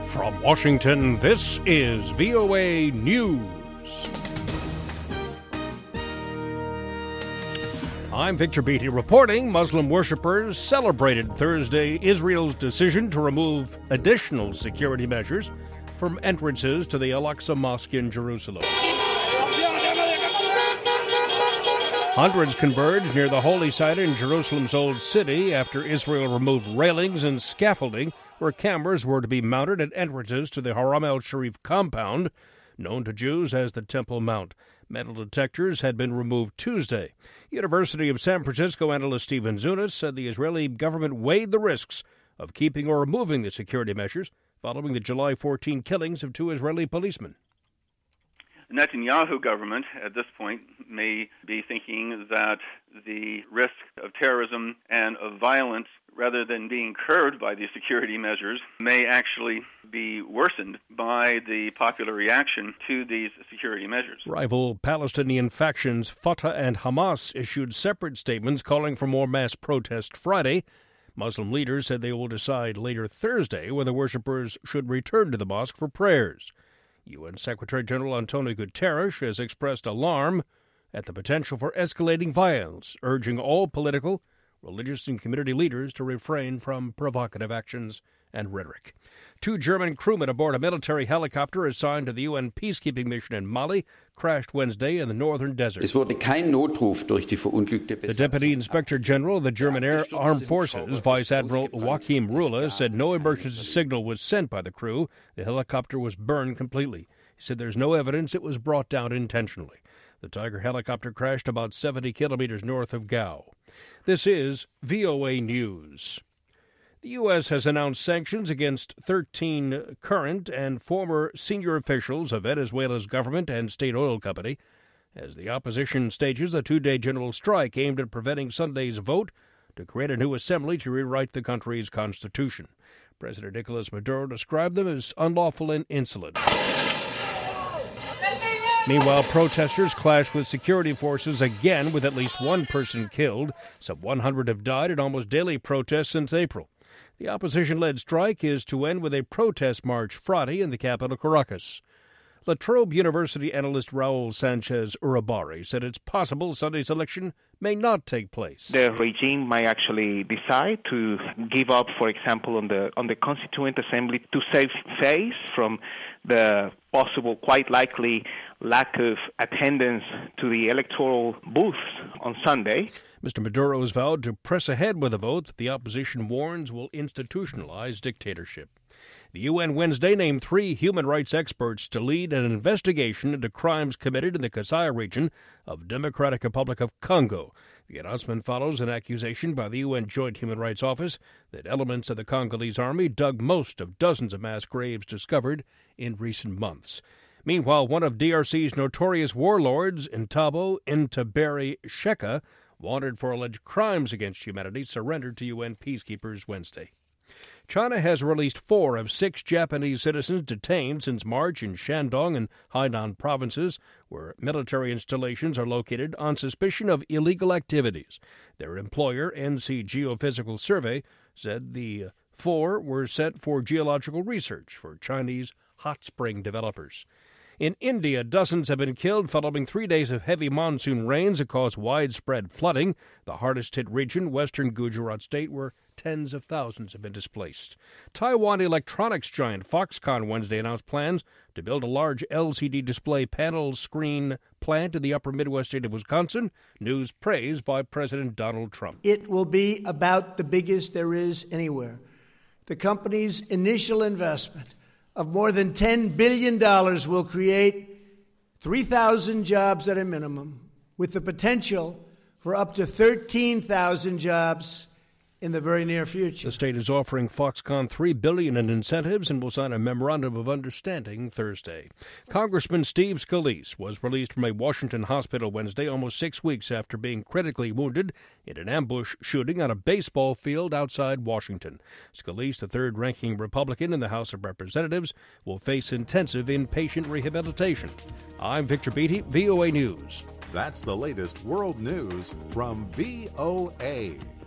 From Washington, this is VOA News. I'm Victor Beatty reporting. Muslim worshippers celebrated Thursday Israel's decision to remove additional security measures from entrances to the Al-Aqsa Mosque in Jerusalem. Hundreds converged near the holy site in Jerusalem's Old City after Israel removed railings and scaffolding where cameras were to be mounted at entrances to the Haram el-Sharif compound, known to Jews as the Temple Mount. Metal detectors had been removed Tuesday. University of San Francisco analyst Stephen Zunis said the Israeli government weighed the risks of keeping or removing the security measures following the July 14 killings of 2 Israeli policemen. The Netanyahu government at this point may be thinking that the risk of terrorism and of violence, rather than being curbed by the security measures, may actually be worsened by the popular reaction to these security measures. Rival Palestinian factions Fatah and Hamas issued separate statements calling for more mass protest Friday. Muslim leaders said they will decide later Thursday whether worshippers should return to the mosque for prayers. UN Secretary General Antonio Guterres has expressed alarm at the potential for escalating violence, urging all political, religious, and community leaders to refrain from provocative actions and rhetoric. 2 German crewmen aboard a military helicopter assigned to the UN peacekeeping mission in Mali crashed Wednesday in the northern desert. Es wurde kein Notruf durch die verunglückte The Deputy Inspector General of the German Armed Forces, Vice Admiral Joachim Rühle, said no emergency signal was sent by the crew. The helicopter was burned completely. He said there's no evidence it was brought down intentionally. The Tiger helicopter crashed about 70 kilometers north of Gao. This is VOA News. The U.S. has announced sanctions against 13 current and former senior officials of Venezuela's government and state oil company as the opposition stages a 2-day general strike aimed at preventing Sunday's vote to create a new assembly to rewrite the country's constitution. President Nicolas Maduro described them as unlawful and insolent. Meanwhile, protesters clashed with security forces again, with at least 1 person killed. Some 100 have died in almost daily protests since April. The opposition-led strike is to end with a protest march Friday in the capital, Caracas. La Trobe University analyst Raul Sanchez Urabari said it's possible Sunday's election may not take place. The regime might actually decide to give up, for example, on the Constituent Assembly to save face from the possible, quite likely, lack of attendance to the electoral booths on Sunday. Mr. Maduro has vowed to press ahead with a vote that the opposition warns will institutionalize dictatorship. The UN Wednesday named 3 human rights experts to lead an investigation into crimes committed in the Kasai region of Democratic Republic of Congo. The announcement follows an accusation by the UN Joint Human Rights Office that elements of the Congolese army dug most of dozens of mass graves discovered in recent months. Meanwhile, one of DRC's notorious warlords, Ntabo Ntaberi Sheka, wanted for alleged crimes against humanity, surrendered to UN peacekeepers Wednesday. China has released 4 of 6 Japanese citizens detained since March in Shandong and Hainan provinces, where military installations are located, on suspicion of illegal activities. Their employer, NC Geophysical Survey, said the 4 were sent for geological research for Chinese hot spring developers. In India, dozens have been killed following 3 days of heavy monsoon rains that caused widespread flooding. The hardest-hit region, western Gujarat state, where tens of thousands have been displaced. Taiwan electronics giant Foxconn Wednesday announced plans to build a large LCD display panel screen plant in the upper Midwest state of Wisconsin, news praised by President Donald Trump. It will be about the biggest there is anywhere. The company's initial investment of more than $10 billion will create 3,000 jobs at a minimum, with the potential for up to 13,000 jobs in the very near future. The state is offering Foxconn $3 billion in incentives and will sign a memorandum of understanding Thursday. Congressman Steve Scalise was released from a Washington hospital Wednesday, almost 6 weeks after being critically wounded in an ambush shooting on a baseball field outside Washington. Scalise, the third-ranking Republican in the House of Representatives, will face intensive inpatient rehabilitation. I'm Victor Beatty, VOA News. That's the latest world news from VOA.